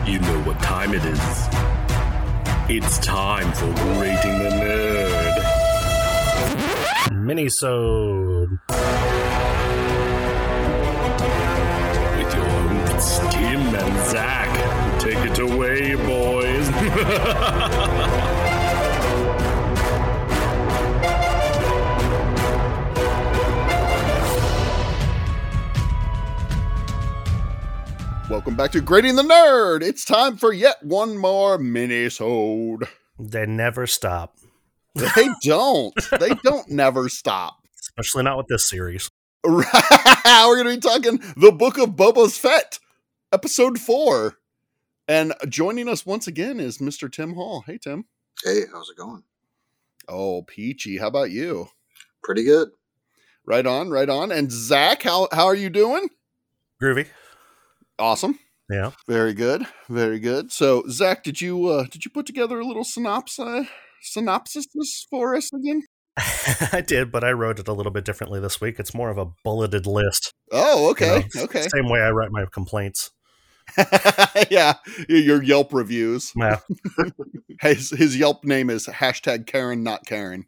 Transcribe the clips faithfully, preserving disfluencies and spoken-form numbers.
You know what time it is. It's time for Grating the Nerd. Minisode. With your hosts, Tim and Zach. Take it away, boys. Welcome back to Grating the Nerd. It's time for yet one more minisode. They never stop. They don't. They don't never stop. Especially not with this series. We're going to be talking The Book of Boba Fett, episode four. And joining us once again is Mister Tim Hall. Hey, Tim. Hey, how's it going? Oh, peachy. How about you? Pretty good. Right on, right on. And Zach, how, how are you doing? Groovy. Awesome. Yeah. Very good. Very good. So, Zach, did you uh, did you put together a little synopsis synopsis for us again? I did, but I wrote it a little bit differently this week. It's more of a bulleted list. Oh, okay. You know, okay. Same way I write my complaints. Yeah, your Yelp reviews. Yeah. his, his Yelp name is hashtag Karen, not Karen.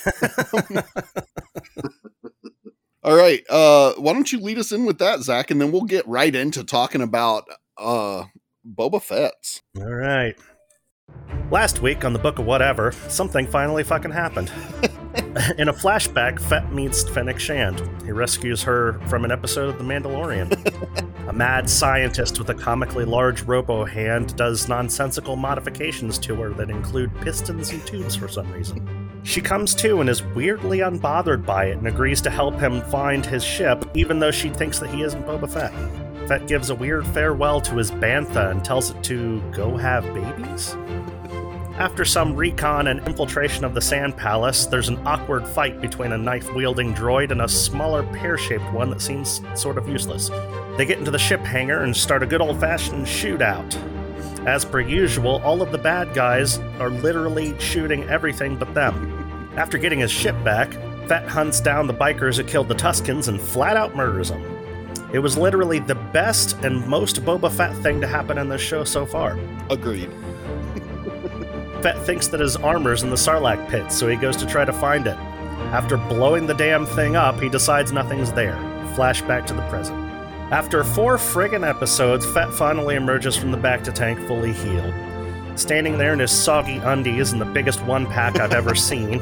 All right. Uh, why don't you lead us in with that, Zach, and then we'll get right into talking about uh, Boba Fett's. All right. Last week on the Book of Whatever, something finally fucking happened. In a flashback, Fett meets Fennec Shand. He rescues her from an episode of The Mandalorian. A mad scientist with a comically large robo hand does nonsensical modifications to her that include pistons and tubes for some reason. She comes to and is weirdly unbothered by it and agrees to help him find his ship, even though she thinks that he isn't Boba Fett. Fett gives a weird farewell to his bantha and tells it to go have babies? After some recon and infiltration of the Sand Palace, there's an awkward fight between a knife-wielding droid and a smaller pear-shaped one that seems sort of useless. They get into the ship hangar and start a good old-fashioned shootout. As per usual, all of the bad guys are literally shooting everything but them. After getting his ship back, Fett hunts down the bikers who killed the Tuskens and flat-out murders them. It was literally the best and most Boba Fett thing to happen in this show so far. Agreed. Fett thinks that his armor's in the Sarlacc pit, so he goes to try to find it. After blowing the damn thing up, he decides nothing's there. Flashback to the present. After four friggin' episodes, Fett finally emerges from the bacta tank fully healed. Standing there in his soggy undies and the biggest one-pack I've ever seen,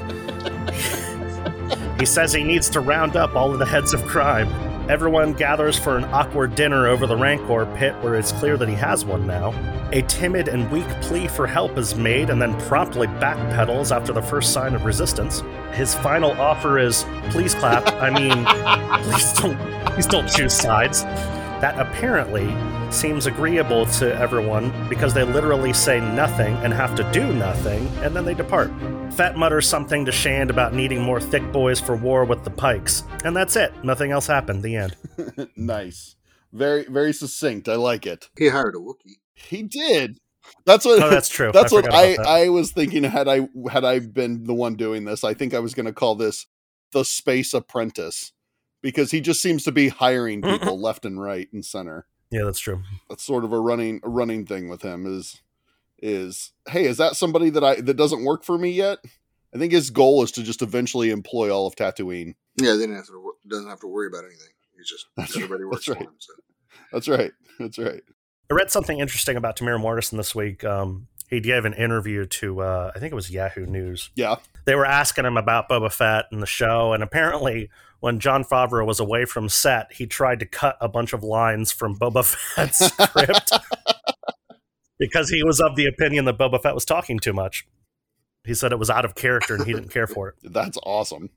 he says he needs to round up all of the heads of crime. Everyone gathers for an awkward dinner over the Rancor pit where it's clear that he has one now. A timid and weak plea for help is made and then promptly backpedals after the first sign of resistance. His final offer is, please clap, I mean, please don't, please don't choose sides. That apparently seems agreeable to everyone because they literally say nothing and have to do nothing, and then they depart. Fett mutters something to Shand about needing more thick boys for war with the Pikes, and that's it. Nothing else happened. The end. Nice. Very, very succinct. I like it. He hired a Wookiee. He did. That's what. Oh, that's true. That's I what I, that. I was thinking. Had I had I been the one doing this, I think I was going to call this the Space Apprentice, because he just seems to be hiring people left and right and center. Yeah, that's true. That's sort of a running a running thing with him. Is is hey, is that somebody that I that doesn't work for me yet? I think his goal is to just eventually employ all of Tatooine. Yeah, they didn't have to, doesn't have to worry about anything. He's just That's everybody right. works That's for right. him. So. That's right. That's right. I read something interesting about Tamir Morrison this week. Um, he gave an interview to, uh, I think it was Yahoo News. Yeah. They were asking him about Boba Fett and the show, and apparently when Jon Favreau was away from set, he tried to cut a bunch of lines from Boba Fett's script because he was of the opinion that Boba Fett was talking too much. He said it was out of character and he didn't care for it. That's awesome.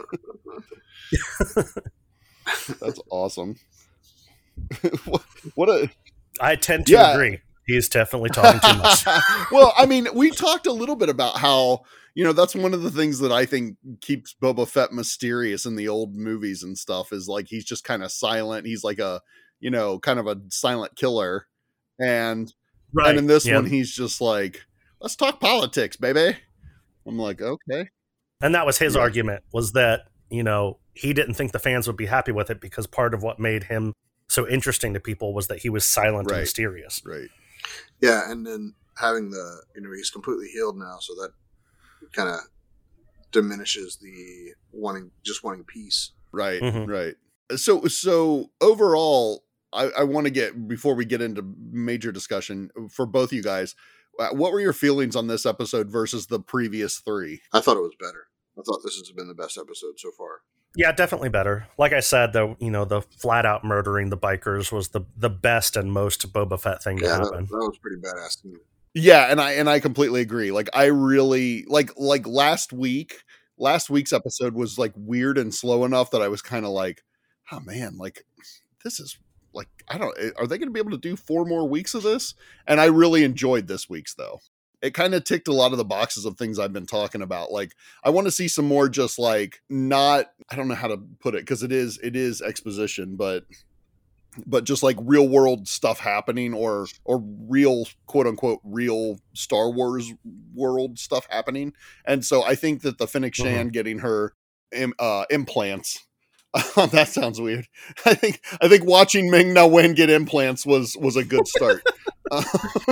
That's awesome. what, what a... I tend to Yeah. agree. He's definitely talking too much. Well, I mean, we talked a little bit about how, you know, that's one of the things that I think keeps Boba Fett mysterious in the old movies and stuff, is like he's just kind of silent. He's like a, you know, kind of a silent killer. And, Right. and in this yeah. one, he's just like, let's talk politics, baby. I'm like, okay. And that was his Yeah. argument, was that, you know, he didn't think the fans would be happy with it because part of what made him so interesting to people was that he was silent Right. and mysterious. Right. Yeah, and then having the, you know, he's completely healed now, so that kind of diminishes the wanting, just wanting peace. Right, Mhm. right. So, so overall, I, I want to get, before we get into major discussion for both you guys, uh, what were your feelings on this episode versus the previous three? I thought it was better. I thought this has been the best episode so far. Yeah, definitely better. Like I said, though, you know, the flat out murdering the bikers was the the best and most Boba Fett thing to Yeah, that, happen. that was pretty badass to me. Yeah, and I and I completely agree. Like I really like like last week, last week's episode was like weird and slow enough that I was kind of like, oh man, like this is like I don't are they going to be able to do four more weeks of this? And I really enjoyed this week's though. It kind of ticked a lot of the boxes of things I've been talking about. Like I want to see some more just like not I don't know how to put it because it is it is exposition, but but just like real world stuff happening or or real quote unquote real Star Wars world stuff happening. And so I think that the Fennec Shan Mhm. getting her im- uh, implants that sounds weird. I think I think watching Ming Na Wen get implants was was a good start. Uh,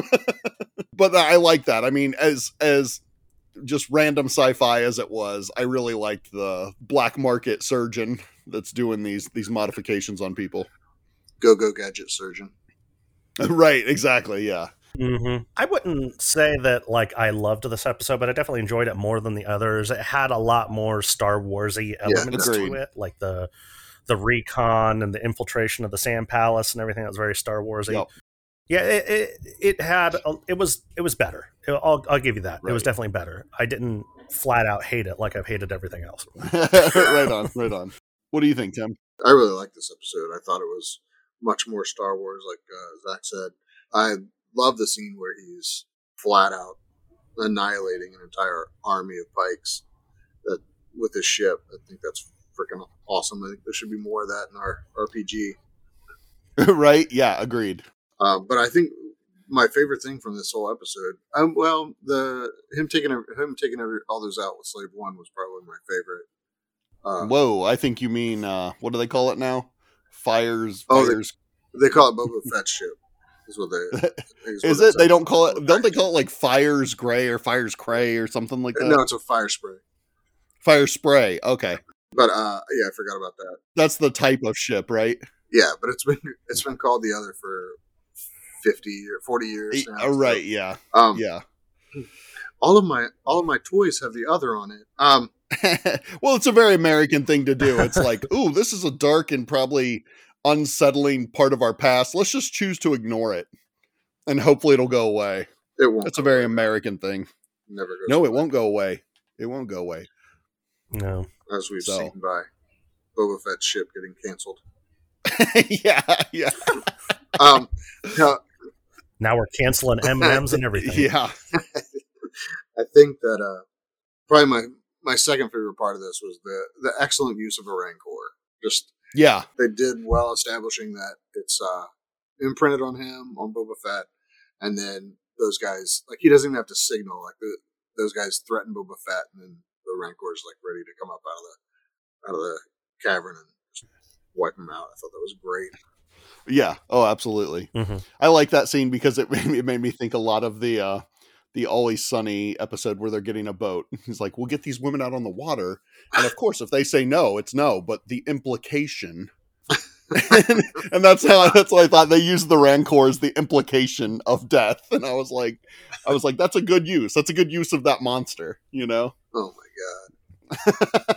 but I like that. I mean, as as just random sci-fi as it was, I really liked the black market surgeon that's doing these these modifications on people. Go go gadget surgeon. Right, exactly, yeah. Mm-hmm. I wouldn't say that like I loved this episode, but I definitely enjoyed it more than the others. It had a lot more Star Warsy elements agreed. to it, like the the recon and the infiltration of the Sand Palace and everything that was very Star Warsy. Yep. Yeah, it, it it had a, it was it was better. I'll I'll give you that. It was Right. definitely better. I didn't flat out hate it like I've hated everything else. Right on, right on. What do you think, Tim? I really liked this episode. I thought it was much more Star Wars, like uh, Zach said. I love the scene where he's flat out annihilating an entire army of pikes that with his ship. I think that's freaking awesome. I think there should be more of that in our R P G. Right? Yeah, agreed. Um, but I think my favorite thing from this whole episode, um, well, the him taking him taking every, all those out with Slave One was probably my favorite. Uh, Whoa, I think you mean uh what do they call it now? Fires Oh, they- fires. they call it Boba Fett's ship. Is what they Is, what it? They don't call says. it don't they call it like Fires Gray or Fires Cray or something like that? No, it's a fire spray. Fire Spray. Okay. But uh, yeah, I forgot about that. That's the type of ship, right? Yeah, but it's been it's been called the other for fifty or forty years now. Oh, right, yeah. So, um, Yeah. all of my all of my toys have the other on it. Um, Well, it's a very American thing to do. It's like, ooh, this is a dark and probably unsettling part of our past. Let's just choose to ignore it. And hopefully it'll go away. it won't. That's a go very away. American thing. Never goes. No, it away, won't go away. It won't go away. No. as we've So. seen by Boba Fett's ship getting canceled. yeah, yeah. Um, now, Now we're canceling M and M's and everything. Yeah. I think that uh, probably my my second favorite part of this was the the excellent use of a Rancor. Just Yeah. they did well establishing that it's uh, imprinted on him, on Boba Fett, and then those guys, like, he doesn't even have to signal. Like, the, those guys threaten Boba Fett, and then the Rancor's, like, ready to come up out of the out of the cavern and just wipe him out. I thought that was great. Yeah. Oh, absolutely. Mm-hmm. I like that scene because it made me, it made me think a lot of the uh, the Always Sunny episode where they're getting a boat. He's like, we'll get these women out on the water. And of course, if they say no, it's no. But the implication... and, and that's how that's what I thought. They used the Rancor as the implication of death. And I was like, I was like, that's a good use. That's a good use of that monster, you know? Oh my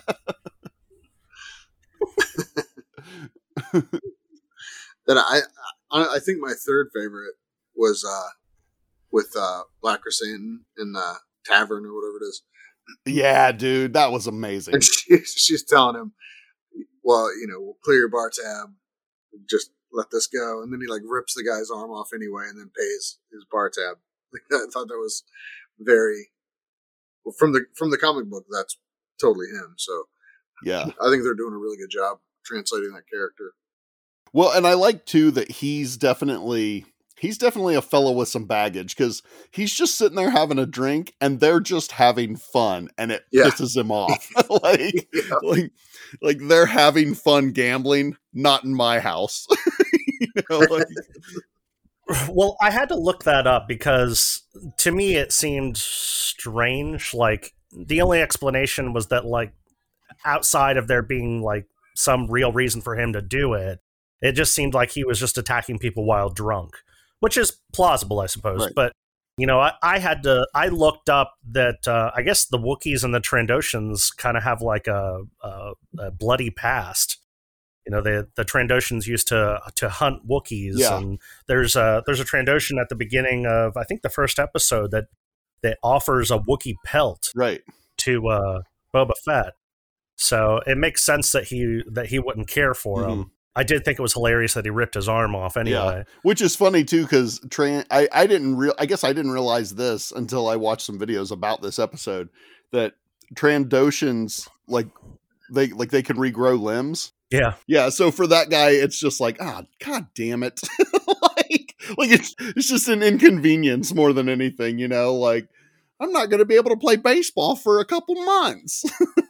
god! Then I, I, I think my third favorite was uh, with uh, Black Chrysanthemum in the tavern or whatever it is. Yeah, dude, that was amazing. And she, she's telling him, well, you know, we'll clear your bar tab, just let this go. And then he like rips the guy's arm off anyway and then pays his bar tab. I thought that was very, well, from the, from the comic book, that's totally him. So Yeah. I think they're doing a really good job translating that character. Well, and I like too that he's definitely he's definitely a fellow with some baggage because he's just sitting there having a drink and they're just having fun and it Yeah. pisses him off. like, Yeah. like like they're having fun gambling, not in my house. You know, like, Well, I had to look that up because to me it seemed strange. Like the only explanation was that like outside of there being like some real reason for him to do it, it just seemed like he was just attacking people while drunk, which is plausible, I suppose. Right. But you know, I, I had to. I looked up that uh, I guess the Wookiees and the Trandoshans kind of have like a, a, a bloody past. You know, the the Trandoshans used to to hunt Wookiees, Yeah. and there's a there's a Trandoshan at the beginning of I think the first episode that that offers a Wookiee pelt Right. to uh, Boba Fett. So it makes sense that he that he wouldn't care for Mhm. him. I did think it was hilarious that he ripped his arm off anyway. Which is funny too, because Tran I, I didn't real I guess I didn't realize this until I watched some videos about this episode that Trandoshans like they like they can regrow limbs. Yeah. Yeah, so for that guy, it's just like, ah, god damn it. like like it's it's just an inconvenience more than anything, you know, like I'm not gonna be able to play baseball for a couple months.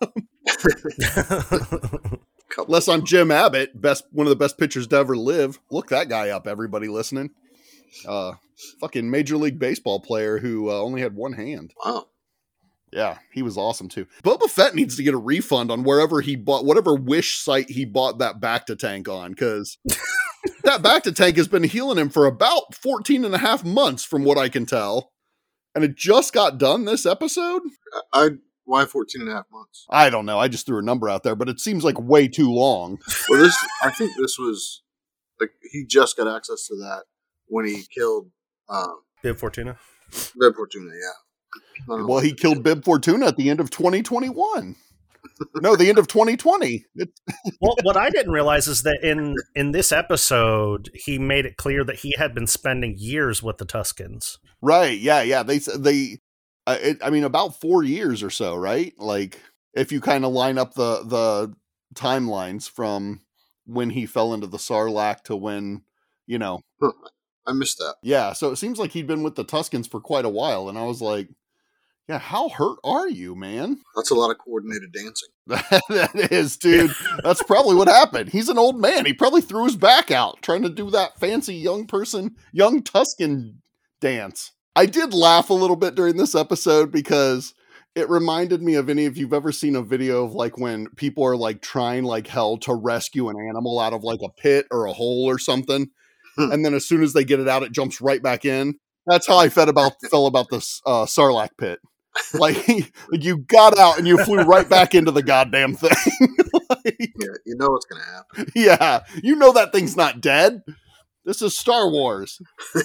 Unless I'm Jim Abbott, best one of the best pitchers to ever live. Look that guy up, everybody listening. Uh, fucking Major League Baseball player who uh, only had one hand. Wow. Yeah, he was awesome too. Boba Fett needs to get a refund on wherever he bought, whatever Wish site he bought that Bacta tank on, because that Bacta tank has been healing him for about fourteen and a half months, from what I can tell. And it just got done this episode? I, why fourteen and a half months? I don't know. I just threw a number out there, but it seems like way too long. Well, this, I think this was, like, he just got access to that when he killed, um, Bib Fortuna. Bib Fortuna, yeah. I don't know Well, what he it killed did. Bib Fortuna at the end of twenty twenty-one. No, the end of twenty twenty. It, Well, what I didn't realize is that in in this episode, he made it clear that he had been spending years with the Tuskens. right. Yeah. Yeah. They, they, uh, it, I mean, about four years or so, right? Like, if you kind of line up the, the timelines from when he fell into the Sarlacc to when, you know, Huh. I missed that. yeah. So it seems like he'd been with the Tuskens for quite a while. And I was like, yeah, how hurt are you, man? That's a lot of coordinated dancing. That is, dude. That's probably what happened. He's an old man. He probably threw his back out trying to do that fancy young person, young Tusken dance. I did laugh a little bit during this episode because it reminded me of any of you've ever seen a video of like when people are like trying like hell to rescue an animal out of like a pit or a hole or something. Hmm. And then as soon as they get it out, it jumps right back in. That's how I felt about felt about this uh, Sarlacc pit. Like, like you got out and you flew right back into the goddamn thing. Like, Yeah, you know what's going to happen. yeah, you know that thing's not dead. This is Star Wars.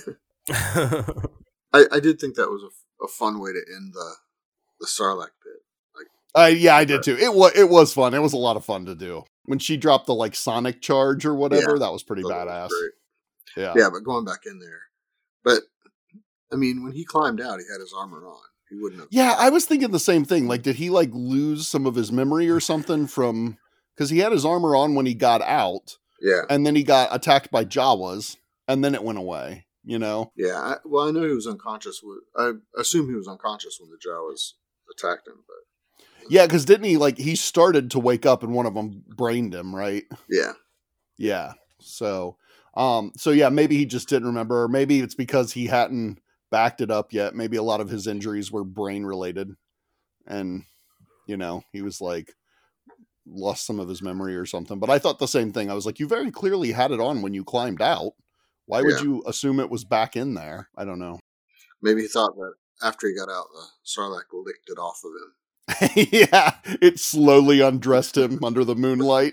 I, I did think that was a, a fun way to end the the Sarlacc pit. Uh, yeah, I did too. It was it was fun. It was a lot of fun to do. When she dropped the like sonic charge or whatever, Yeah, that was pretty That was badass. great. Yeah. Yeah, but going back in there. But, I mean, when he climbed out, he had his armor on. He wouldn't have. Yeah, I was thinking the same thing. Like, did he like lose some of his memory or something from? Because he had his armor on when he got out, Yeah. and then he got attacked by Jawas, and then it went away. You know? Yeah. I, well, I know he was unconscious. With, I assume he was unconscious when the Jawas attacked him, but Yeah, because didn't he like he started to wake up and one of them brained him, right? yeah. Yeah. So, um, so yeah, maybe he just didn't remember, or maybe it's because he hadn't backed it up yet. Maybe a lot of his injuries were brain related, and you know, he was like lost some of his memory or something. But I thought the same thing. I was like, you very clearly had it on when you climbed out. Why would Yeah. you assume it was back in there? I don't know. Maybe he thought that after he got out, the Sarlacc licked it off of him. Yeah, it slowly undressed him under the moonlight.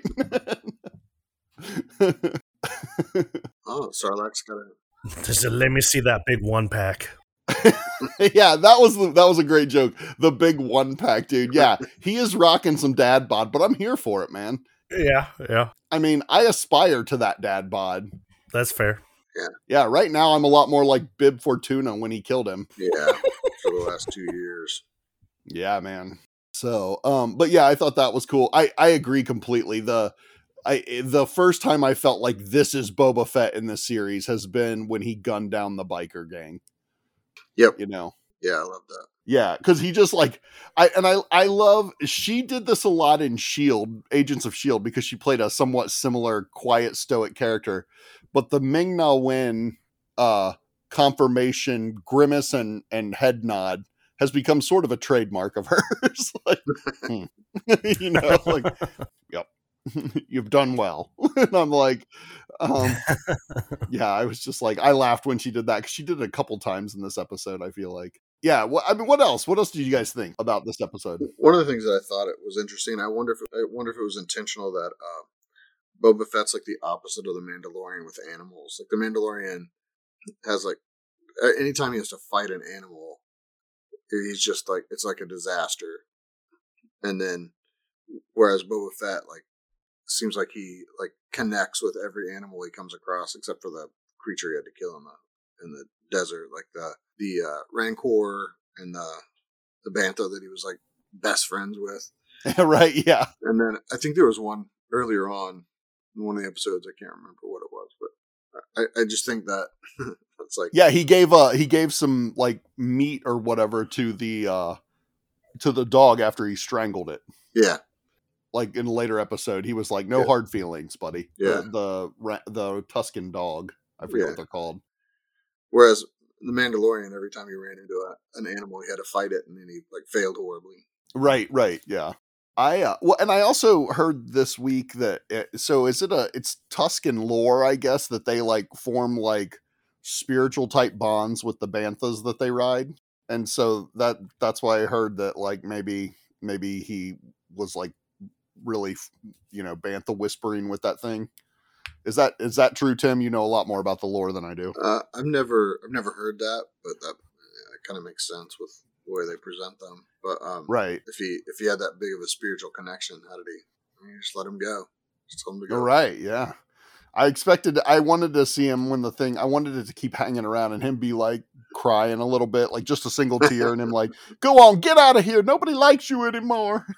Oh, Sarlacc's got a. Just let me see that big one pack. Yeah, that was the, that was a great joke. The big one pack, dude. Yeah, he is rocking some dad bod, but I'm here for it, man. Yeah, yeah, I mean, I aspire to that dad bod. that's fair. Yeah, right now I'm a lot more like Bib Fortuna when he killed him. Yeah, for the last two years. Yeah, man. So, um, but yeah, I thought that was cool. I I agree completely. The I the first time I felt like this is Boba Fett in this series has been when he gunned down the biker gang. Yep. You know. Yeah, I love that. Yeah, because he just like I and I I love she did this a lot in Shield, Agents of Shield, because she played a somewhat similar quiet stoic character. But the Ming Na Wen uh, confirmation grimace and, and head nod has become sort of a trademark of hers. Like, hmm. You know, like, yep, you've done well. And I'm like, um, yeah, I was just like, I laughed when she did that because she did it a couple times in this episode, I feel like. Yeah, well, I mean, what else? What else did you guys think about this episode? One of the things that I thought it was interesting, I wonder if I wonder if it was intentional that uh, Boba Fett's like the opposite of the Mandalorian with animals. Like the Mandalorian has like anytime he has to fight an animal, he's just like it's like a disaster. And then whereas Boba Fett like seems like he like connects with every animal he comes across, except for the creature he had to kill in the in the desert, like the the uh, Rancor and the the Bantha that he was like best friends with. Right, yeah. And then I think there was one earlier on in one of the episodes, I can't remember what it was, but I, I just think that it's like yeah, he gave uh he gave some like meat or whatever to the uh to the dog after he strangled it. Yeah. Like in a later episode, he was like, "No yeah. hard feelings, buddy." Yeah. The the, the Tusken dog, I forget yeah. what they're called. Whereas the Mandalorian, every time he ran into a, an animal, he had to fight it, and then he like failed horribly. Right, right, yeah. I uh, well, and I also heard this week that it, so is it a it's Tusken lore, I guess, that they like form like spiritual type bonds with the banthas that they ride, and so that that's why I heard that like maybe maybe he was like really, you know, bantha whispering with that thing. Is that is that true, Tim? You know a lot more about the lore than I do. Uh, I've never I've never heard that, but that yeah, kind of makes sense with the way they present them. But um, right, if he if he had that big of a spiritual connection, how did he? I mean, just let him go. Just tell him to go. Right, yeah. I expected. I wanted to see him when the thing. I wanted it to keep hanging around and him be like crying a little bit, like just a single tear, and him like, "Go on, get out of here. Nobody likes you anymore.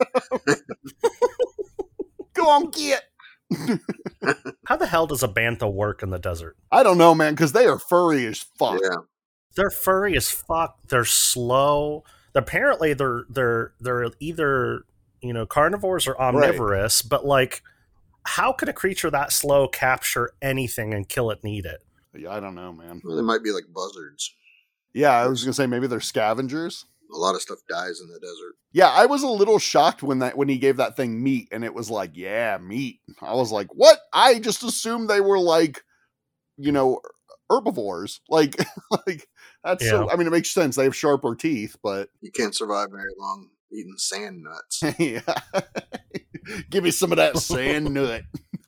Go on, get." How the hell does a bantha work in the desert? I don't know, man, because they are furry as fuck. Yeah. They're furry as fuck. They're slow. Apparently, they're they're they're either you know carnivores or omnivorous. Right. But like, how could a creature that slow capture anything and kill it and eat it? Yeah, I don't know, man. Well, they might be like buzzards. Yeah, I was gonna say maybe they're scavengers. A lot of stuff dies in the desert. Yeah, I was a little shocked when that when he gave that thing meat, and it was like, yeah, meat. I was like, what? I just assumed they were like, you know, herbivores. Like, like that's yeah. so. I mean, it makes sense. They have sharper teeth, but you can't survive very long eating sand nuts. Yeah, give me some of that sand nut.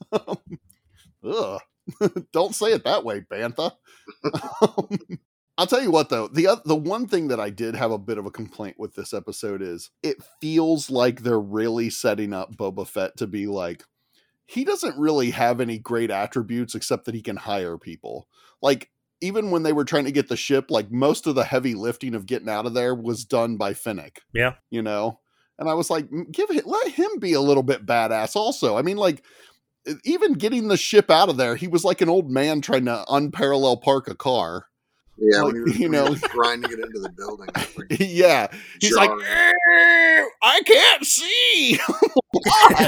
Ugh, don't say it that way, Bantha. I'll tell you what, though, the uh, the one thing that I did have a bit of a complaint with this episode is it feels like they're really setting up Boba Fett to be like, he doesn't really have any great attributes except that he can hire people. Like, even when they were trying to get the ship, like, most of the heavy lifting of getting out of there was done by Fennec. Yeah. You know? And I was like, give it, let him be a little bit badass also. I mean, like, even getting the ship out of there, he was like an old man trying to unparallel park a car. Yeah, like, when he was, you when know, he was grinding it into the building. Like, yeah, he's jarring. Like, I can't see. I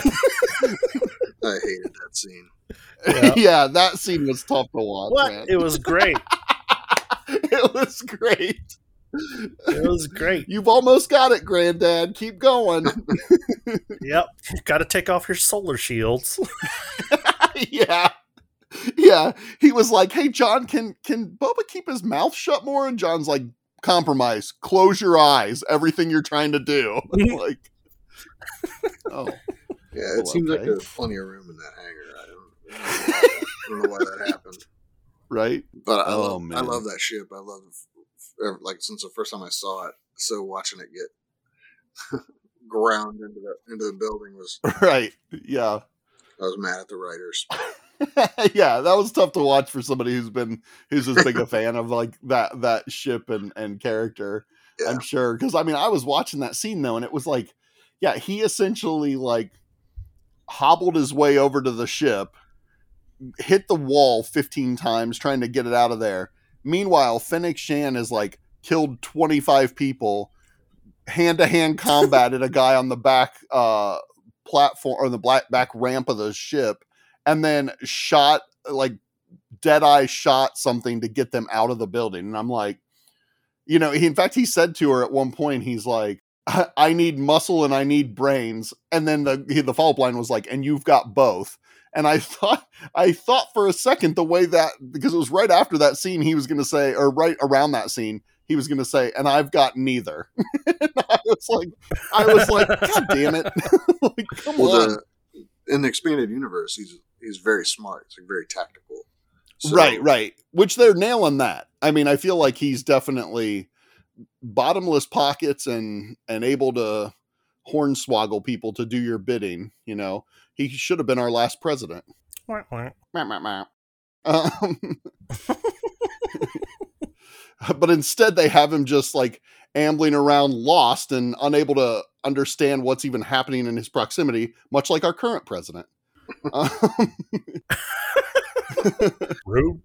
hated that scene. Yeah. Yeah, that scene was tough to watch. What? Man. It was great. It was great. It was great. You've almost got it, Granddad. Keep going. Yep, got to take off your solar shields. Yeah. Yeah, he was like, "Hey, John, can can Boba keep his mouth shut more?" And John's like, "Compromise. Close your eyes. Everything you're trying to do." Like, oh, yeah. It well, seems okay. like there's plenty of room in that hangar. I don't, I don't know why that happened. Right? But I oh, love, man. I love that ship. I love, like, since the first time I saw it. So watching it get ground into the into the building was right. Yeah, I was mad at the writers. Yeah, that was tough to watch for somebody who's been who's as big a fan of like that that ship and and character. Yeah. I'm sure, because I mean, I was watching that scene though, and it was like, yeah, he essentially like hobbled his way over to the ship, hit the wall fifteen times trying to get it out of there. Meanwhile, Fennec Shand is like killed twenty-five people, hand to hand combated a guy on the back uh, platform or the black back ramp of the ship. And then shot like Deadeye shot something to get them out of the building. And I'm like, you know, he, in fact, he said to her at one point, he's like, I, I need muscle and I need brains. And then the, he, the follow-up line was like, and you've got both. And I thought, I thought for a second the way that, because it was right after that scene, he was going to say, or right around that scene, he was going to say, and I've got neither. And I was like, I was like, God damn it. Like, come well, on. The, in the expanded universe, he's, he's very smart. He's like very tactical. So, right, right. Which they're nailing that. I mean, I feel like he's definitely bottomless pockets and, and able to hornswoggle people to do your bidding. You know, he should have been our last president. Wah, wah. Meh, meh, meh. Um, but instead they have him just like ambling around lost and unable to understand what's even happening in his proximity, much like our current president. Um, Rude.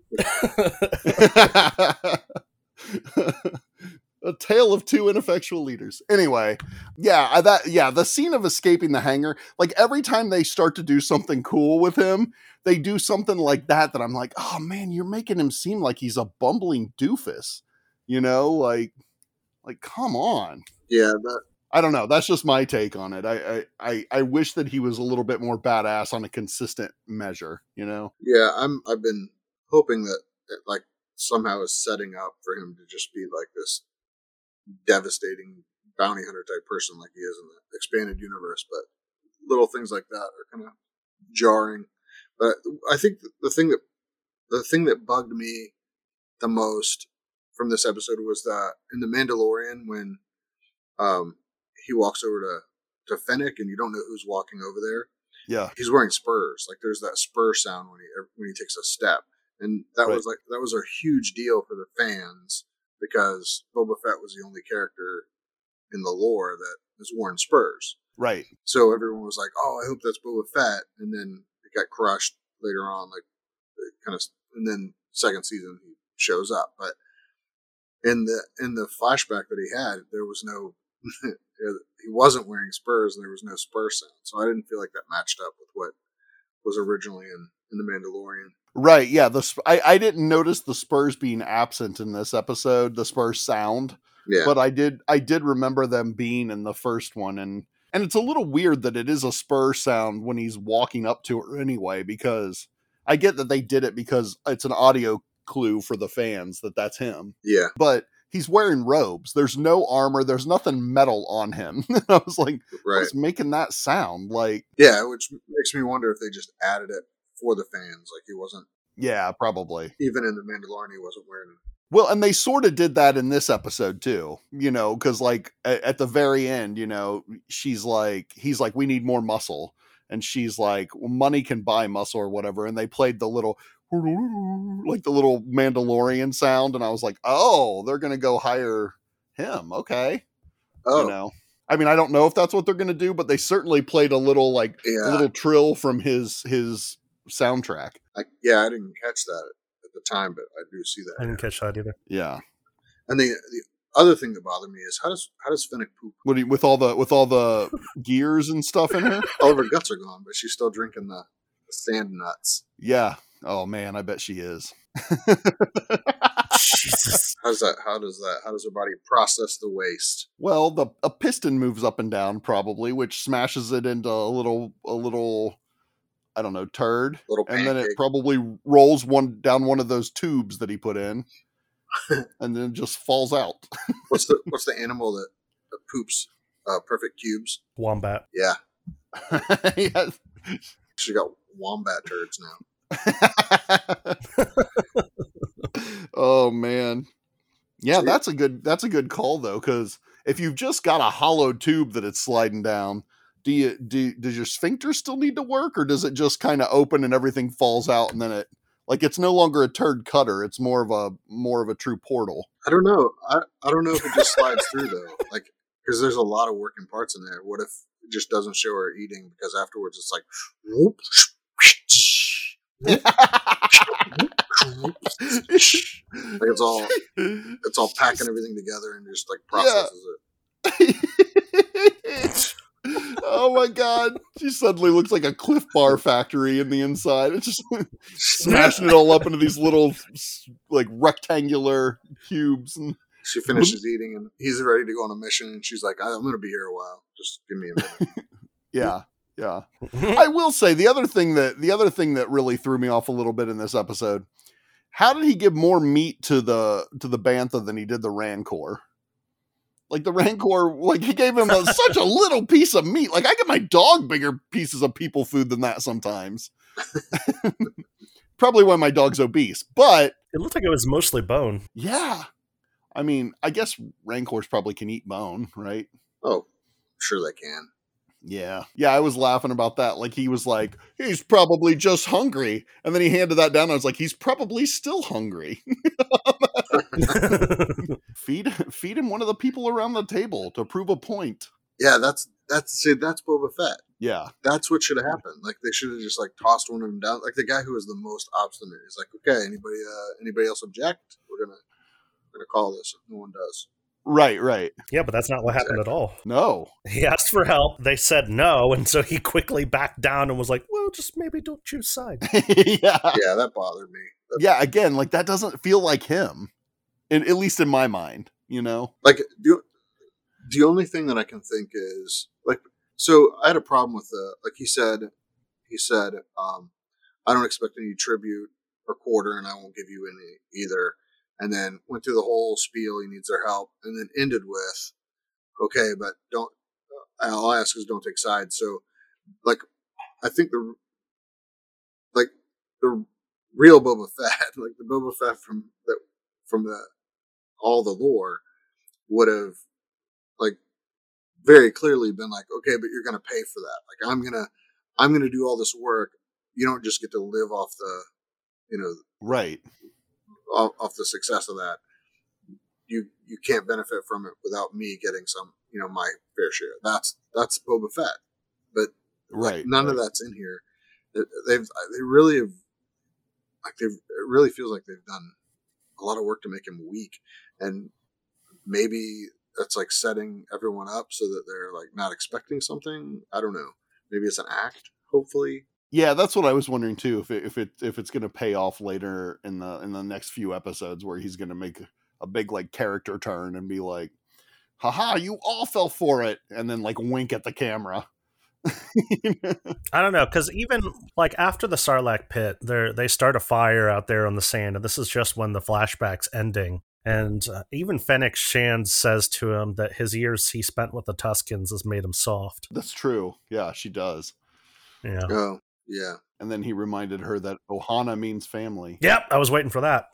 A tale of two ineffectual leaders. Anyway, yeah, I, that yeah, the scene of escaping the hangar, like every time they start to do something cool with him, they do something like that that I'm like, oh man, you're making him seem like he's a bumbling doofus. You know, like like come on. Yeah, that, I don't know. That's just my take on it. I, I, I, I wish that he was a little bit more badass on a consistent measure, you know? yeah. I'm. I've been hoping that it, like somehow is setting up for him to just be like this devastating bounty hunter type person, like he is in the expanded universe. But little things like that are kind of jarring. But I think the thing that the thing that bugged me the most from this episode was that in the Mandalorian, when um. he walks over to, to Fennec and you don't know who's walking over there. Yeah. He's wearing spurs. Like there's that spur sound when he, when he takes a step. And that Right. was like, that was a huge deal for the fans because Boba Fett was the only character in the lore that is wearing spurs. Right. So everyone was like, oh, I hope that's Boba Fett. And then it got crushed later on. Like it kind of, and then second season he shows up. But in the, in the flashback that he had, there was no, he wasn't wearing spurs and there was no spur sound. So I didn't feel like that matched up with what was originally in, in The Mandalorian. Right. Yeah. The sp- I, I didn't notice the spurs being absent in this episode, the spur sound, Yeah. but I did, I did remember them being in the first one. And, and it's a little weird that it is a spur sound when he's walking up to her anyway, because I get that they did it because it's an audio clue for the fans that that's him, yeah. but he's wearing robes. There's no armor. There's nothing metal on him. I was like, Right. what's making that sound? Like, Yeah. Which makes me wonder if they just added it for the fans. Like he wasn't, yeah, probably. even in The Mandalorian, he wasn't wearing it. Well, and they sort of did that in this episode too, you know, because like at, at the very end, you know, she's like, he's like, we need more muscle. And she's like, well, money can buy muscle or whatever. And they played the little, like the little Mandalorian sound. And I was like, oh, they're going to go hire him. Okay. Oh, You know, I mean, I don't know if that's what they're going to do, but they certainly played a little like yeah. a little trill from his, his soundtrack. I, yeah. I didn't catch that at the time, but I do see I that. didn't catch that either. Yeah. And the, the other thing that bothered me is how does, how does Fennec poop? What do you, with all the, with all the gears and stuff in her? All of her guts are gone, but she's still drinking the, the sand nuts. Yeah. Oh man, I bet she is. Jesus. How does that, how does that, how does her body process the waste? Well, the a piston moves up and down probably, which smashes it into a little a little I don't know, turd. Little And then it pancake. probably rolls one down one of those tubes that he put in. And then just falls out. What's the, what's the animal that, that poops, uh, perfect cubes? Wombat. Yeah. Yes. She got wombat turds now. Oh man. Yeah, See? that's a good that's a good call though, because if you've just got a hollow tube that it's sliding down, do you do does your sphincter still need to work, or does it just kind of open and everything falls out and then it like it's no longer a turd cutter, it's more of a more of a true portal? I don't know. I, I don't know if it just slides through though. Like, because there's a lot of working parts in there. What if it just doesn't show her eating because afterwards it's like, whoop, like it's all it's all packing everything together and just like processes it. Oh my god. She suddenly looks like a Cliff Bar factory in the inside. It's just smashing it all up into these little like rectangular cubes. And she finishes eating and he's ready to go on a mission and she's like, I'm going to be here a while. Just give me a minute. Yeah. Yeah. I will say the other thing that the other thing that really threw me off a little bit in this episode, how did he give more meat to the to the Bantha than he did the Rancor? Like the Rancor, like he gave him a, such a little piece of meat. Like I give my dog bigger pieces of people food than that sometimes. Probably why my dog's obese, but it looked like it was mostly bone. Yeah. I mean, I guess Rancors probably can eat bone, right? Oh, sure they can. Yeah. Yeah, I was laughing about that. Like he was like, he's probably just hungry. And then he handed that down. I was like, he's probably still hungry. feed feed him one of the people around the table to prove a point. Yeah, that's that's see, that's Boba Fett. Yeah. That's what should have happened. Like they should have just like tossed one of them down. Like the guy who was the most obstinate is like, okay, anybody uh anybody else object? We're gonna we're gonna call this if no one does. Right, right. Yeah, but that's not what happened at all. No. He asked for help. They said no, and so he quickly backed down and was like, well, just maybe don't choose sides. Yeah. Yeah, that bothered me. That yeah, again, like that doesn't feel like him. In, at least in my mind, you know? Like, the, the only thing that I can think is, like, so I had a problem with the, like he said, he said, um, I don't expect any tribute or quarter, and I won't give you any either. And then went through the whole spiel, he needs their help, and then ended with, okay, but don't, all I ask is don't take sides. So, like, I think the, like, the real Boba Fett, like the Boba Fett from the, from the, all the lore would have, like, very clearly been like, okay, but you're going to pay for that. Like, I'm going to, I'm going to do all this work. You don't just get to live off the, you know, right. Off, off the success of that. You you can't benefit from it without me getting some, you know, my fair share. That's that's Boba Fett, but right, like, none right. of that's in here. They've they really have, like they've it really feels like they've done a lot of work to make him weak, and maybe that's like setting everyone up so that they're like not expecting something. I don't know. Maybe it's an act. Hopefully. Yeah, that's what I was wondering too. If it, if it if it's going to pay off later in the in the next few episodes, where he's going to make a big like character turn and be like, "Haha, you all fell for it," and then like wink at the camera. I don't know, because even like after the Sarlacc pit, they they start a fire out there on the sand, and this is just when the flashback's ending. And uh, even Fennec Shand says to him that his years he spent with the Tuskens has made him soft. That's true. Yeah, she does. Yeah. Oh. Yeah. And then he reminded her that Ohana means family. Yep, I was waiting for that.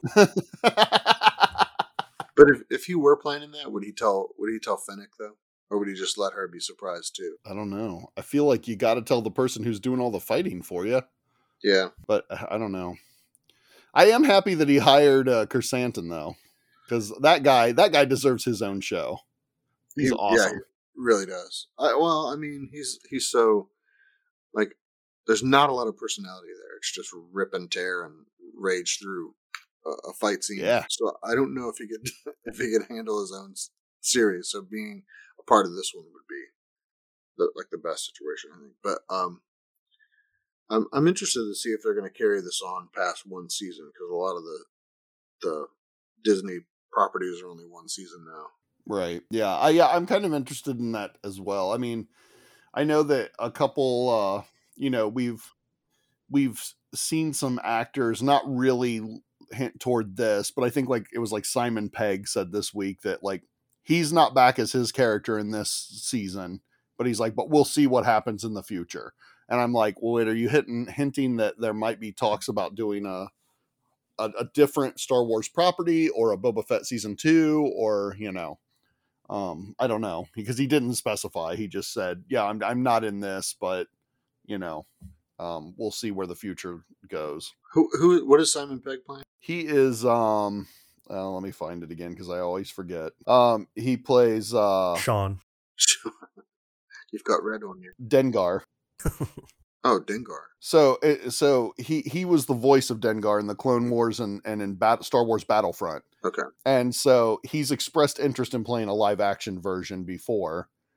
But if, if he were planning that, would he tell would he tell Fennec though? Or would he just let her be surprised too? I don't know. I feel like you got to tell the person who's doing all the fighting for you. Yeah. But I don't know. I am happy that he hired uh, Kersantin though. Because that guy, that guy deserves his own show. He's he, awesome. Yeah, he really does. I, well, I mean, he's he's so, like, there's not a lot of personality there. It's just rip and tear and rage through a, a fight scene. Yeah. So I don't know if he could if he could handle his own series. So being a part of this one would be the, like the best situation, I think. But um, I'm I'm interested to see if they're going to carry this on past one season, because a lot of the the Disney properties are only one season now. Right. Yeah. I, yeah. I'm kind of interested in that as well. I mean, I know that a couple, uh, you know, we've, we've seen some actors not really hint toward this, but I think like it was like Simon Pegg said this week that like, he's not back as his character in this season, but he's like, but we'll see what happens in the future. And I'm like, well, wait, are you hinting, hinting that there might be talks about doing a, A, a different Star Wars property or a Boba Fett season two, or, you know, um, I don't know, because he didn't specify. He just said, yeah, I'm, I'm not in this, but, you know, um, we'll see where the future goes. Who, who, what is Simon Pegg playing? He is, um, uh, let me find it again, because I always forget. Um, he plays, uh, Sean. You've got red on you. Dengar. Oh, Dengar. So, so he, he was the voice of Dengar in the Clone Wars and, and in Bat- Star Wars Battlefront. Okay. And so he's expressed interest in playing a live action version before.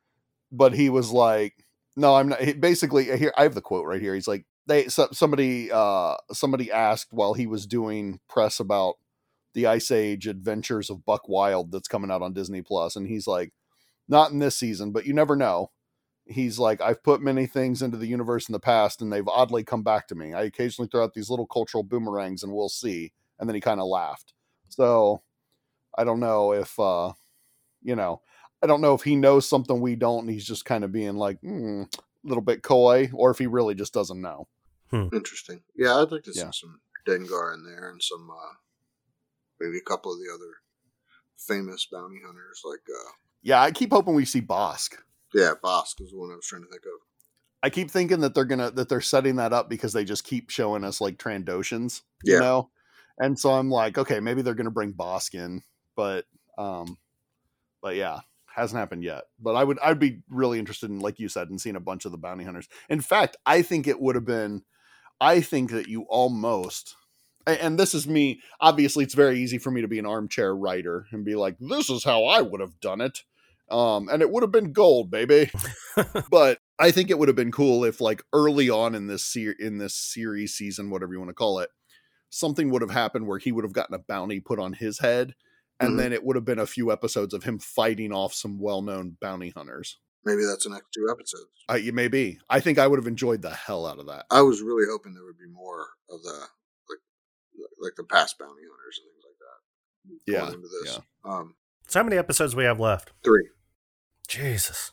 but he was like, no, I'm not. He, basically, here I have the quote right here. He's like, they so, somebody uh, somebody asked while he was doing press about the Ice Age Adventures of Buck Wild that's coming out on Disney Plus, and he's like, not in this season, but you never know. He's like, I've put many things into the universe in the past, and they've oddly come back to me. I occasionally throw out these little cultural boomerangs, and we'll see. And then he kind of laughed. So I don't know if, uh, you know, I don't know if he knows something we don't, and he's just kind of being like, mm, a little bit coy, or if he really just doesn't know. Hmm. Interesting. Yeah, I'd like to see Yeah. some Dengar in there and some, uh, maybe a couple of the other famous bounty hunters, like, uh, Yeah, I keep hoping we see Bosk. yeah, Bosk was the one I was trying to think of. I keep thinking that they're gonna that they're setting that up because they just keep showing us like Trandoshans, you Yeah. know, and so I'm like, okay, maybe they're gonna bring Bosk in, but um, but yeah, hasn't happened yet. But I would I'd be really interested in, like you said, in seeing a bunch of the bounty hunters. In fact, I think it would have been, I think that you almost. And this is me. Obviously, it's very easy for me to be an armchair writer and be like, "This is how I would have done it," um, and it would have been gold, baby. But I think it would have been cool if, like, early on in this ser- in this series season, whatever you want to call it, something would have happened where he would have gotten a bounty put on his head, and Mhm. then it would have been a few episodes of him fighting off some well-known bounty hunters. Maybe that's the next two episodes. Uh, it may be. I think I would have enjoyed the hell out of that. I was really hoping there would be more of the, like, like the past bounty hunters and things like that. Yeah, Going into this. Um, So how many episodes we have left? three. Jesus.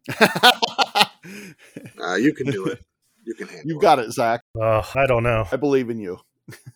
Uh, you can do it. You can handle You've got it, Zach. Oh, I don't know. I believe in you.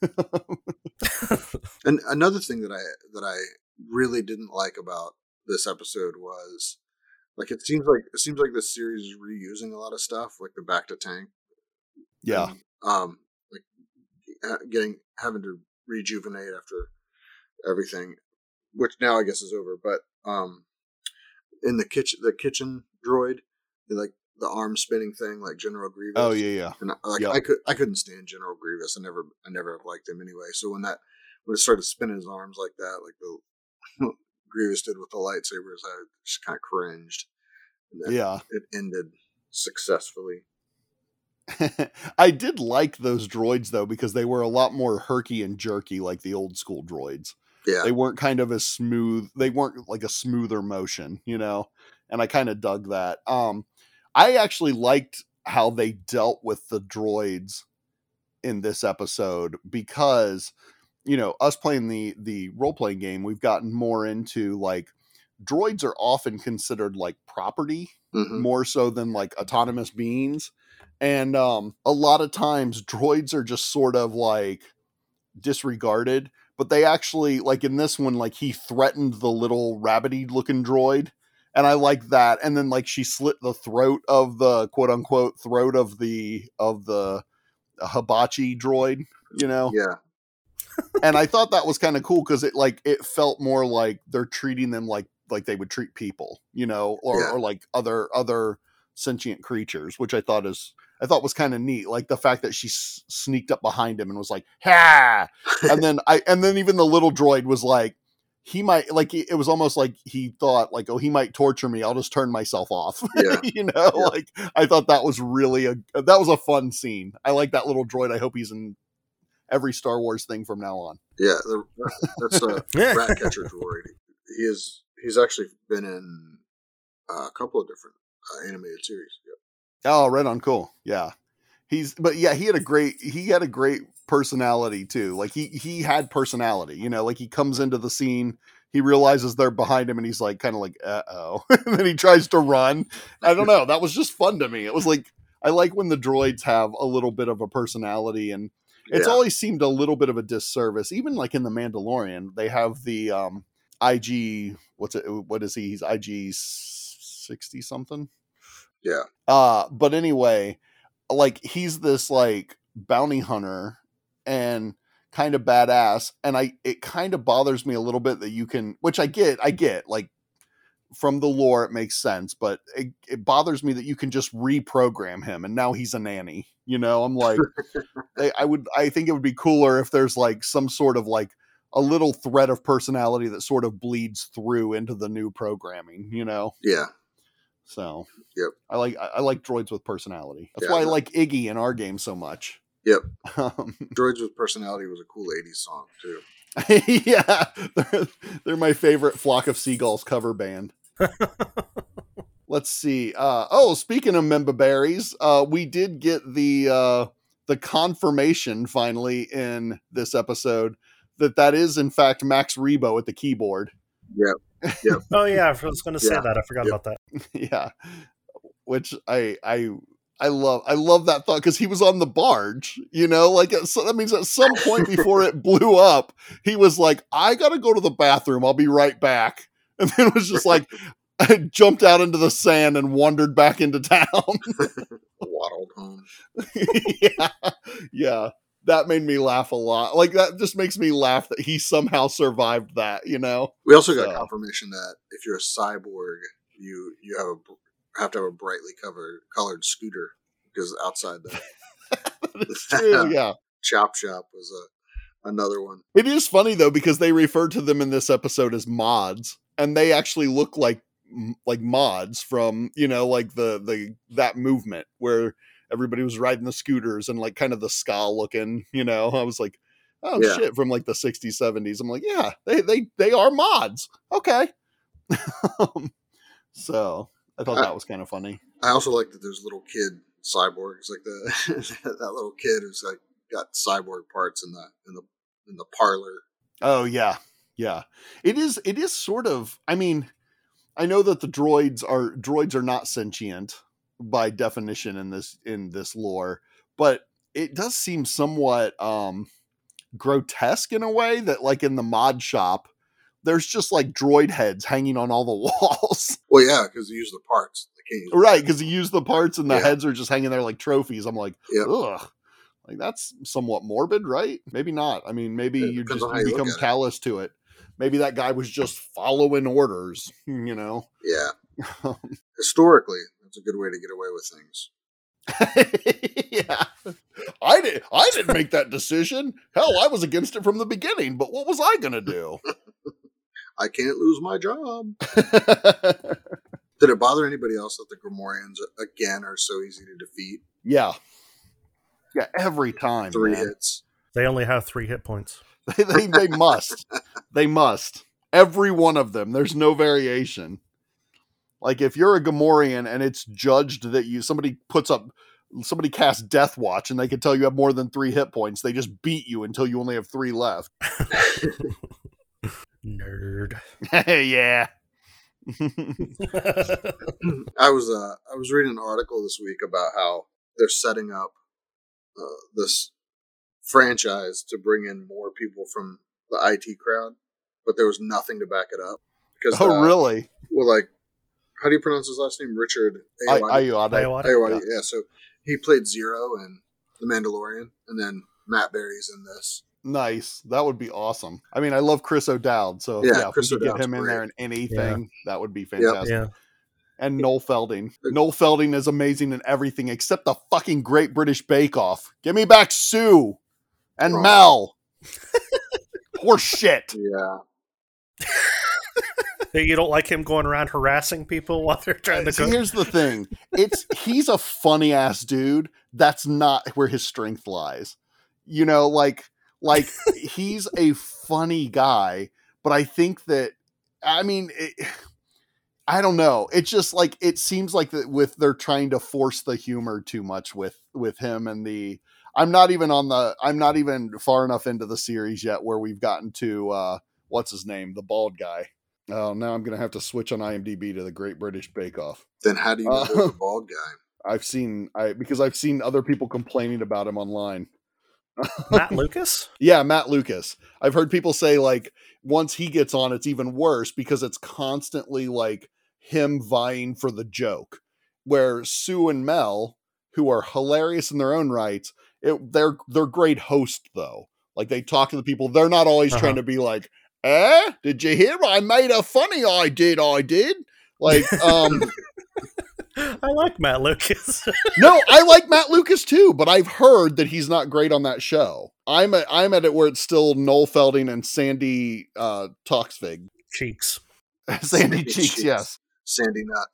And another thing that I that I really didn't like about this episode was, like, it seems like it seems like this series is reusing a lot of stuff, like the back to tank. Yeah. And, um, like uh, getting having to rejuvenate after everything, which now I guess is over. But um, in the kitchen, the kitchen droid, like the arm spinning thing, like General Grievous. Oh yeah, yeah. And I- like Yep. I could I couldn't stand General Grievous. I never I never have liked him anyway. So when that when it started spinning his arms like that, like the Grievous did with the lightsabers, I just kind of cringed. And then Yeah. it ended successfully. I did like those droids though, because they were a lot more herky and jerky like the old school droids. Yeah, They weren't kind of as smooth. They weren't like a smoother motion, you know? And I kind of dug that. Um, I actually liked how they dealt with the droids in this episode because, you know, us playing the, the role-playing game, we've gotten more into like droids are often considered like property Mhm. more so than like autonomous beings. And um, a lot of times droids are just sort of like disregarded, but they actually, like in this one, like he threatened the little rabbity looking droid. And I like that. And then like she slit the throat of the quote unquote throat of the, of the hibachi droid, you know? yeah, And I thought that was kind of cool because it like, it felt more like they're treating them like, like they would treat people, you know, or, Yeah. or like other, other sentient creatures, which I thought is, I thought was kind of neat. Like the fact that she s- sneaked up behind him and was like, ha. And then I, and then even the little droid was like, he might like, it was almost like he thought like, oh, he might torture me. I'll just turn myself off. Yeah. you know, Yeah. like I thought that was really a, that was a fun scene. I like that little droid. I hope he's in every Star Wars thing from now on. yeah. The, that's a Ratcatcher droid. He is. He's actually been in uh, a couple of different uh, animated series. Yeah. Oh, right on. Cool. Yeah. He's, but yeah, he had a great, he had a great personality too. Like he, he had personality, you know, like he comes into the scene, he realizes they're behind him and he's like, kind of like, uh-oh. And then he tries to run. I don't know. That was just fun to me. It was like, I like when the droids have a little bit of a personality, and it's Yeah. always seemed a little bit of a disservice. Even like in The Mandalorian, they have the, um, I G, what's it? What is he? He's I G sixty something. Yeah. Uh, but anyway, like he's this like bounty hunter and kind of badass. And I, it kind of bothers me a little bit that you can, which I get, I get like from the lore, it makes sense, but it, it bothers me that you can just reprogram him and now he's a nanny, you know, I'm like, I, I would, I think it would be cooler if there's like some sort of like a little thread of personality that sort of bleeds through into the new programming, you know? Yeah. So Yep. I like I, I like droids with personality. That's Yeah, why I no. like Iggy in our game so much. Yep. Um, Droids with Personality was a cool eighties song too. yeah, they're, they're my favorite Flock of Seagulls cover band. Let's see. Uh, oh, speaking of Memba Berries, uh, we did get the uh, the confirmation finally in this episode that that is in fact Max Rebo at the keyboard. Yep. Yep. Oh yeah, I was going to say Yeah. that. I forgot Yep. about that. Yeah, which I I I love. I love that thought because he was on the barge. You know, like at, so that means at some point before it blew up, he was like, "I gotta go to the bathroom. I'll be right back," and then it was just like. I jumped out into the sand and wandered back into town. Waddled home. yeah, yeah, that made me laugh a lot. Like that just makes me laugh that he somehow survived that. You know. We also got So. confirmation that if you're a cyborg, you you have a have to have a brightly covered colored scooter because outside the It's true. Yeah, chop shop was a another one. it is funny though because they referred to them in this episode as mods, and they actually look like like mods from you know like the the that movement where everybody was riding the scooters and like kind of the ska looking. You know, I was like, oh Yeah. shit, from like the sixties, seventies. I'm like, yeah, they they they are mods. Okay. So I thought I- that was kind of funny. I also like that there's little kid cyborgs, like the that little kid who's like got cyborg parts in the in the in the parlor. Oh yeah, yeah. It is. It is sort of. I mean, I know that the droids are droids are not sentient by definition in this in this lore, but it does seem somewhat um, grotesque in a way that, like in the mod shop, there's just like droid heads hanging on all the walls. Well, yeah, because they use the parts. They can't use Right, because you use the parts and the Yeah. heads are just hanging there like trophies. I'm like, Yep. ugh. Like that's somewhat morbid, right? Maybe not. I mean, maybe Yeah, you depends just on how you you look become at it. callous to it. Maybe that guy was just following orders, you know? Yeah. Historically, that's a good way to get away with things. yeah. I did I didn't make that decision. Hell, I was against it from the beginning, but what was I gonna do? I can't lose my job. Did it bother anybody else that the Gromorians again are so easy to defeat? yeah. Yeah, every time. Three man. hits. They only have three hit points. They, they, they must. They must. Every one of them. There's no variation. Like if you're a Gamorrean and it's judged that you somebody puts up somebody casts Death Watch and they can tell you have more than three hit points, they just beat you until you only have three left. Nerd. yeah. I was uh, I was reading an article this week about how they're setting up uh, this franchise to bring in more people from the I T crowd, but there was nothing to back it up. Because Oh, uh, really? well, like, how do you pronounce his last name? Richard I, Ayoade. Ayoade. Ayoade? Ayoade, yeah. So he played Zero in The Mandalorian, and then Matt Berry's in this. Nice. That would be awesome. I mean, I love Chris O'Dowd, so Yeah, yeah, if Chris we could get O'Dowd's him in great. there in anything, that would be Yep. fantastic. Yeah. And Noel Felding. Noel Felding is amazing in everything except the fucking Great British Bake Off. Give me back Sue and Oh. Mel. Horse shit. Yeah. You don't like him going around harassing people while they're trying to See, go. here's the thing. It's he's a funny ass dude. That's not where his strength lies. You know, like like he's a funny guy, but I think that I mean it, I don't know. It's just like it seems like that with they're trying to force the humor too much with with him and the I'm not even on the I'm not even far enough into the series yet where we've gotten to uh what's his name? The bald guy. Oh, now I'm going to have to switch on IMDb to the Great British Bake Off. Then how do you know Uh, there's a bald guy? I've seen I because I've seen other people complaining about him online. Matt Lucas? Yeah, Matt Lucas. I've heard people say like once he gets on, it's even worse because it's constantly like him vying for the joke. Where Sue and Mel, who are hilarious in their own rights, it, they're they're great hosts though. Like they talk to the people. They're not always Uh-huh. trying to be like, "Eh, did you hear? I made a funny. I did. I did." Like, um. I like Matt Lucas. No, I like Matt Lucas too, but I've heard that he's not great on that show. I'm at, I'm at it where it's still Noel Felding and Sandy uh, Toxvig. Cheeks. Sandy Sandy Cheeks, Cheeks. yes. Sandy Nuts.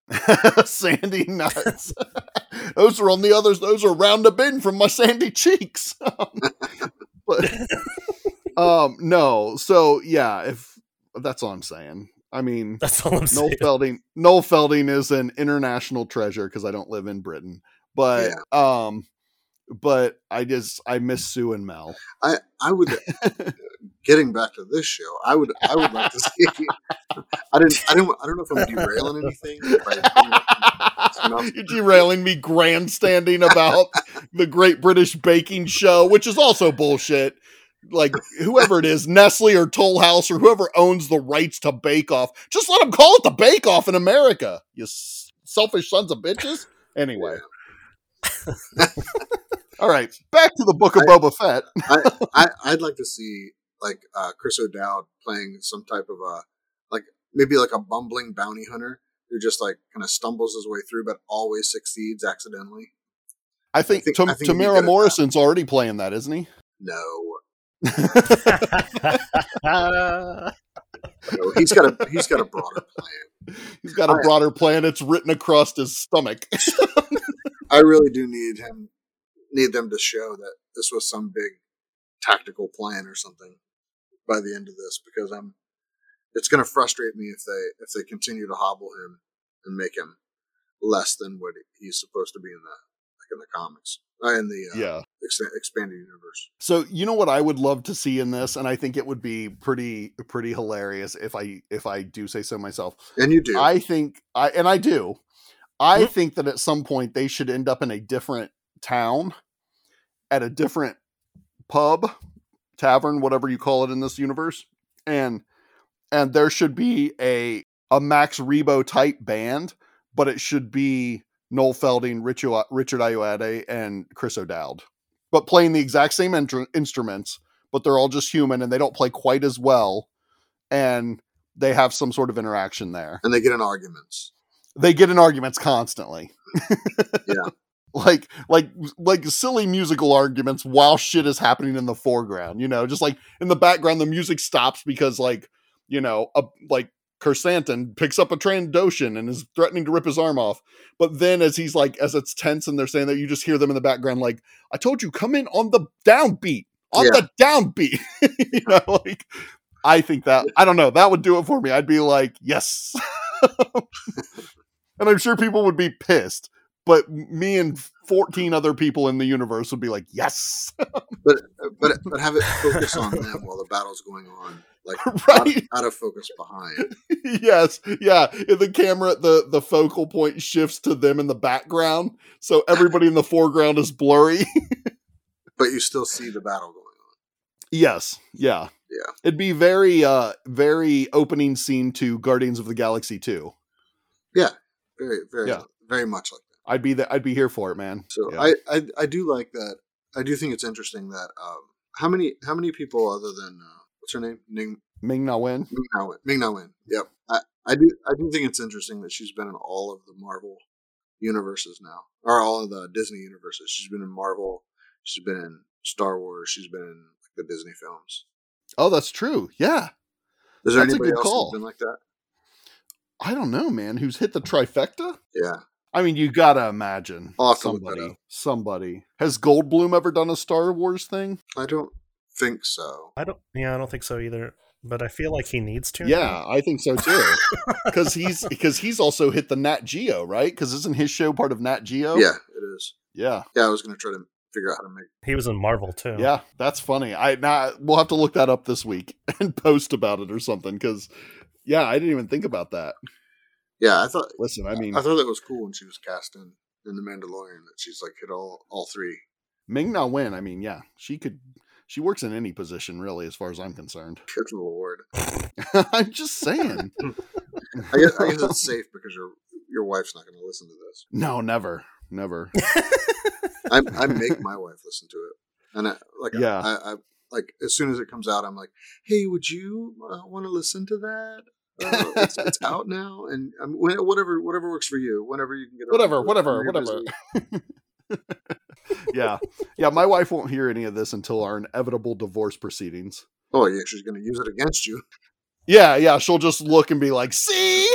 Sandy nuts. Those are on the others. Those are round a bin from my sandy cheeks. um, but, um, no. So yeah, if that's all I'm saying. I mean, That's all I'm Noel saying. Felding. Noel Felding is an international treasure because I don't live in Britain. But um, but I just I miss Sue and Mel. I I would getting back to this show. I would I would like to see. I didn't I didn't I don't know if I'm derailing anything. If I, You're derailing me grandstanding about the Great British Baking Show, which is also bullshit. Like, whoever it is, Nestle or Toll House or whoever owns the rights to Bake Off, just let them call it the Bake Off in America, you s- selfish sons of bitches. Anyway. All right, back to the Book of I, Boba Fett. I, I, I'd like to see, like, uh, Chris O'Dowd playing some type of a, like, maybe like a bumbling bounty hunter who just, like, kind of stumbles his way through but always succeeds accidentally. I think, I think, Tam- I think he'd be good Tamara at Morrison's already playing that, isn't he? No. No, he's got a he's got a broader plan. He's got a I- broader plan. It's written across his stomach. I really do need him, need them to show that this was some big tactical plan or something by the end of this, because I'm, it's going to frustrate me if they if they continue to hobble him and make him less than what he's supposed to be in the like in the comics, uh, in the uh, Yeah. ex- expanded universe. So you know what I would love to see in this, and I think it would be pretty pretty hilarious if I if I do say so myself. And you do. I think I and I do. I Mhm. think that at some point they should end up in a different town, at a different pub, tavern, whatever you call it in this universe, and and there should be a a Max Rebo type band, but it should be Noel Felding, Richard, Richard Ayoade, and Chris O'Dowd, but playing the exact same intr- instruments, but they're all just human and they don't play quite as well, and they have some sort of interaction there. and they get in arguments. They get in arguments constantly. Yeah. like like like silly musical arguments while shit is happening in the foreground, you know, just like in the background the music stops because, like, you know, a, like Kersantin picks up a Trandoshan and is threatening to rip his arm off, but then as he's like, as it's tense and they're saying that, you just hear them in the background like, I told you, come in on the downbeat, on Yeah. the downbeat. You know, like, I think that, I don't know, that would do it for me. I'd be like, yes. And I'm sure people would be pissed, but me and fourteen other people in the universe would be like, yes. But but but have it focus on them while the battle's going on, like Right. out, out of focus behind. Yes. Yeah. And the camera, the, the focal point shifts to them in the background. So everybody in the foreground is blurry. But you still see the battle going on. Yes. Yeah. Yeah. It'd be very, uh, very opening scene to Guardians of the Galaxy two. Yeah. Very, very, Yeah. very much like that. I'd be that. I'd be here for it, man. So Yeah. I, I, I do like that. I do think it's interesting that um, how many how many people other than uh, what's her name Ning Ming Na Wen. Ming Na Wen Ming Na Wen. Yep. I, I do I do think it's interesting that she's been in all of the Marvel universes now, or all of the Disney universes. She's been in Marvel. She's been in Star Wars. She's been in like, the Disney films. Oh, that's true. Yeah. Is there That's a anybody good else call. who's been like that? I don't know, man. Who's hit the trifecta? Yeah. I mean, you gotta imagine I'll have to look that somebody. up. Somebody has Goldblum ever done a Star Wars thing? I don't think so. I don't. Yeah, I don't think so either. But I feel like he needs to. Yeah, I think so too. Because he's because he's also hit the Nat Geo, right? Because isn't his show part of Nat Geo? Yeah, it is. yeah, Yeah, I was going to try to figure out how to make. He was in Marvel too. yeah. That's funny. I now we'll have to look that up this week and post about it or something. Because yeah, I didn't even think about that. Yeah, I thought. Listen, I mean, I thought that was cool when she was cast in in the Mandalorian. That she's like hit all all three. Ming Na Wen. I mean, yeah, she could. She works in any position, really, as far as I'm concerned. Good lord. I'm just saying. I guess, I guess it's safe because your your wife's not going to listen to this. No, never, never. I I make my wife listen to it, and I like Yeah. I, I like as soon as it comes out, I'm like, hey, would you uh, want to listen to that? Uh, it's, it's out now, and um, whatever whatever works for you. Whenever you can get Whatever, around to it, whatever, whenever you're whatever. busy. Yeah, yeah. My wife won't hear any of this until our inevitable divorce proceedings. Oh yeah, she's going to use it against you. Yeah, yeah. She'll just look and be like, "See,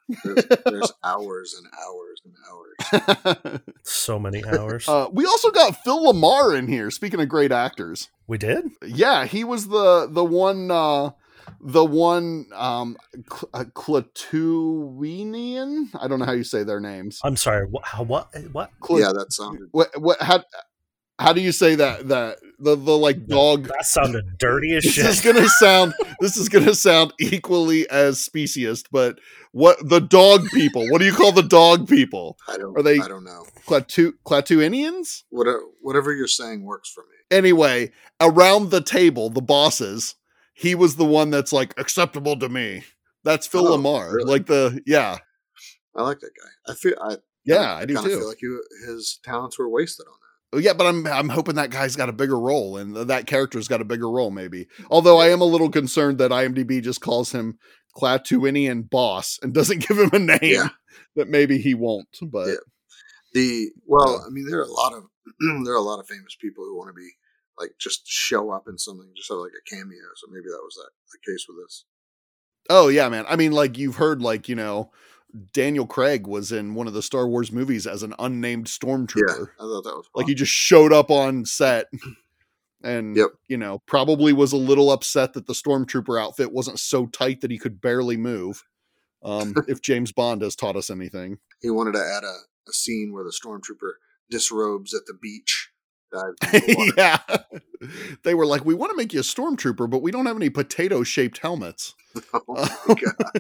There's, there's hours and hours and hours. So many hours. Uh, we also got Phil Lamar in here. Speaking of great actors, we did. Yeah, he was the the one uh, the one um, Cl- uh, Clatuinian. I don't know how you say their names. I'm sorry. What? How, what? What? Cl- yeah, that sounded. What? What? How? How do you say that? That the the like dog. That sounded dirty as This shit. is gonna sound. This is gonna sound equally as speciest, but what the dog people? What do you call the dog people? I don't. Are they- I don't know. Clatu Clatuinians? Whatever, whatever you're saying works for me. Anyway, around the table, the bosses, he was the one that's like acceptable to me. That's Phil Oh, Lamar. really? Like the yeah, I like that guy. I feel. I yeah, I do kind of too. feel like he, his talents were wasted on that. Oh, yeah, but I'm I'm hoping that guy's got a bigger role and that character's got a bigger role maybe. Although I am a little concerned that IMDb just calls him Clatuinian boss and doesn't give him a name Yeah. that maybe he won't. But Yeah. The well, I mean, there are a lot of there are a lot of famous people who want to be like just show up in something, just have like a cameo. So maybe that was that the case with this. oh yeah, man. I mean, like you've heard, like you know, Daniel Craig was in one of the Star Wars movies as an unnamed stormtrooper. Yeah, I thought that was Like fun. he just showed up on set and, Yep. you know, probably was a little upset that the stormtrooper outfit wasn't so tight that he could barely move. Um, if James Bond has taught us anything. He wanted to add a, a scene where the stormtrooper disrobes at the beach. Dives into the water. Yeah. They were like, we want to make you a stormtrooper, but we don't have any potato shaped helmets. Oh my God.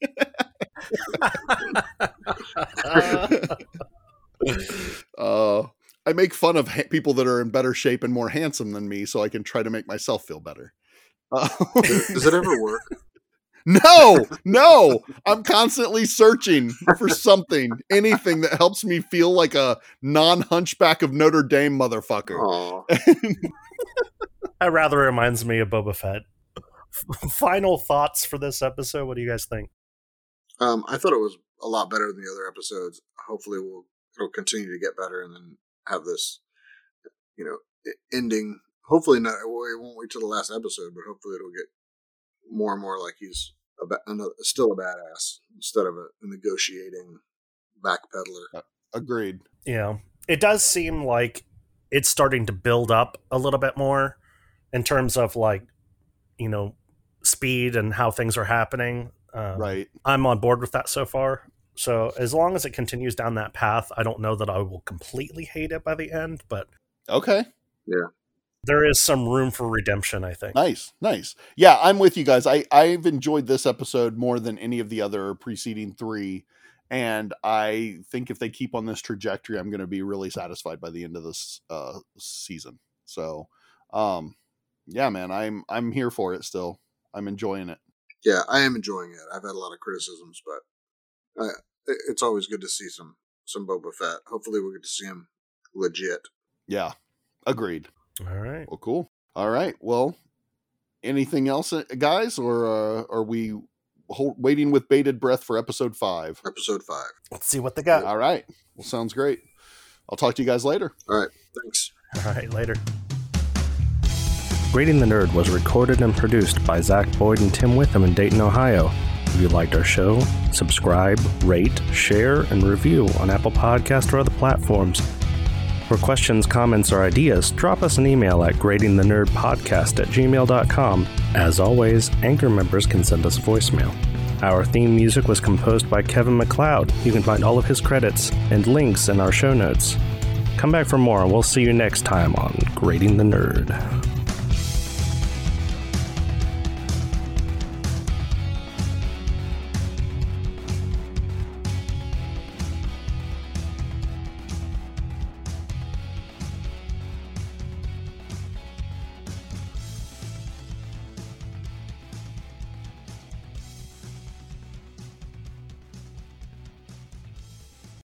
uh, I make fun of ha- people that are in better shape and more handsome than me so I can try to make myself feel better. Uh, Does it ever work? No, no. I'm constantly searching for something, anything that helps me feel like a non-hunchback of Notre Dame motherfucker. Oh, That rather reminds me of Boba Fett. F- Final thoughts for this episode. What do you guys think? um, I thought it was a lot better than the other episodes. Hopefully, we'll it'll continue to get better, and then have this, you know, e- ending. Hopefully, not. We won't wait till the last episode, but hopefully, it'll get more and more like he's a ba- another, still a badass instead of a, a negotiating backpedaler. Agreed. You know, it does seem like it's starting to build up a little bit more in terms of like, you know, speed and how things are happening. Um, Right. I'm on board with that so far. So as long as it continues down that path, I don't know that I will completely hate it by the end, but Okay. there is some room for redemption, I think. Nice. Nice. Yeah, I'm with you guys. I, I've enjoyed this episode more than any of the other preceding three. And I think if they keep on this trajectory, I'm going to be really satisfied by the end of this uh, season. So, um, yeah, man, I'm I'm here for it still. I'm enjoying it. Yeah, I am enjoying it. I've had a lot of criticisms, but uh, it- it's always good to see some some Boba Fett. Hopefully, we'll get to see him legit. Yeah, agreed. All right. Well, cool. All right. Well, anything else, uh, guys, or uh, are we hold, waiting with bated breath for episode five? Episode five. Let's see what they got. All right. Well, sounds great. I'll talk to you guys later. All right. Thanks. All right, later. Grading the Nerd was recorded and produced by Zach Boyd and Tim Witham in Dayton, Ohio. If you liked our show, subscribe, rate, share, and review on Apple Podcasts or other platforms. For questions, comments, or ideas, drop us an email at gradingthenerdpodcast at gmail dot com. As always, Anchor members can send us a voicemail. Our theme music was composed by Kevin MacLeod. You can find all of his credits and links in our show notes. Come back for more, and we'll see you next time on Grading the Nerd.